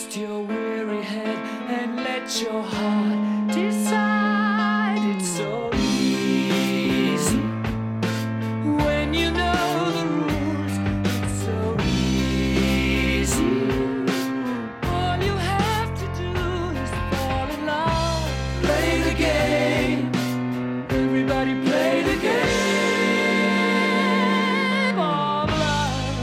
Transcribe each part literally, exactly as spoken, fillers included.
Rest your weary head and let your heart decide. It's so easy when you know the rules. It's so easy. All you have to do is fall in love. Play the game. Everybody play the game of love.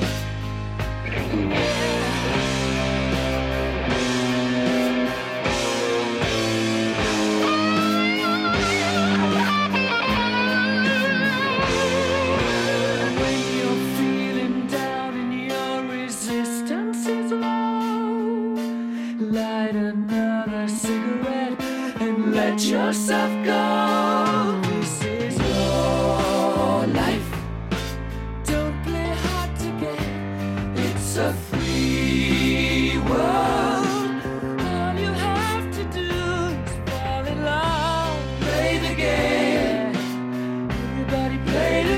When you're feeling down and your resistance is low, light another cigarette and let yourself go. This is your life. Don't play hard to get. It's a free world. All you have to do is fall in love. Play the game. Everybody play the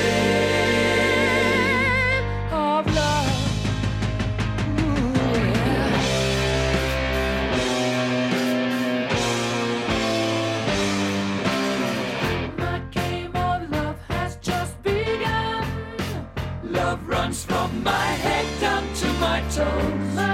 game of love. Ooh, yeah. My game of love has just begun. Love runs from my head down to my toes. My